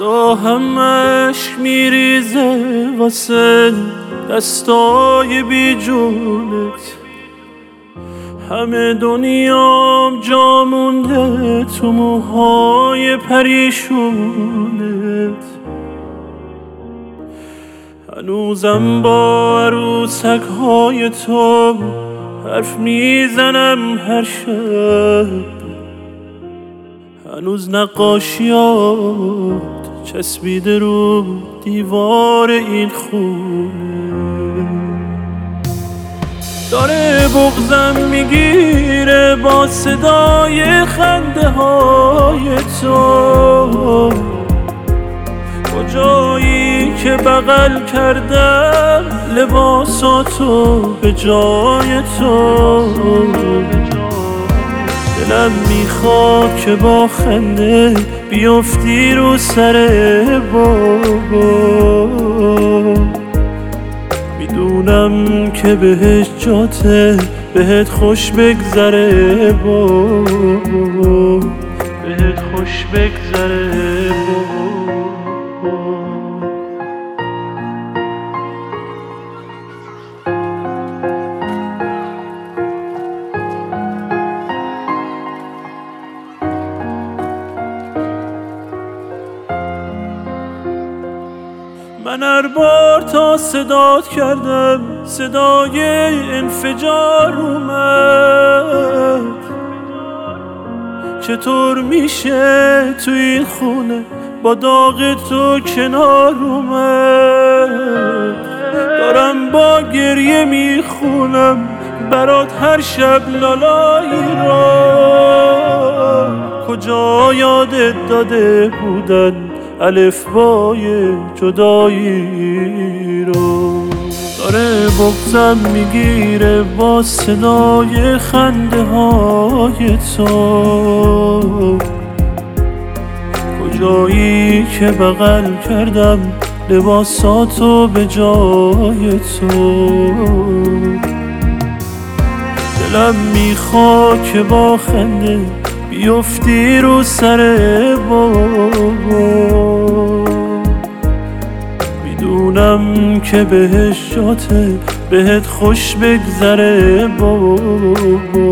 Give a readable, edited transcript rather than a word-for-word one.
فردا همش میریزه واسه دستای بی جونت، همه دنیام جا مونده تو موهای پریشونت. هنوزم با عروسک‌های تو حرف میزنم هر شب، هنوز نقاشیات چسبیده رو دیوار این خونه. داره بغضم میگیره با صدای خنده های تو، کجایی که بغل کردم لباساتو به جای تو. دلم میخواد که با خنده بیفتی رو سر بابا، میدونم که بهش جاته، بهت خوش بگذره بابا، بهت خوش بگذره بابا. من هر بار تا صدات کردم صدای انفجار اومد، چطور میشه تو این خونه با داغ تو کنار اومد. دارم با گریه میخونم برات هر شب لالایی را، کجا یادت داده بودن الفبای جدایی رو. داره بغضم میگیره با صدای خنده های تو، کجایی که بغل کردم لباساتو به جای تو. دلم میخواد که با خنده بیفتی رو سر بابا، میدونم که بهش جاته، بهت خوش بگذره بابا.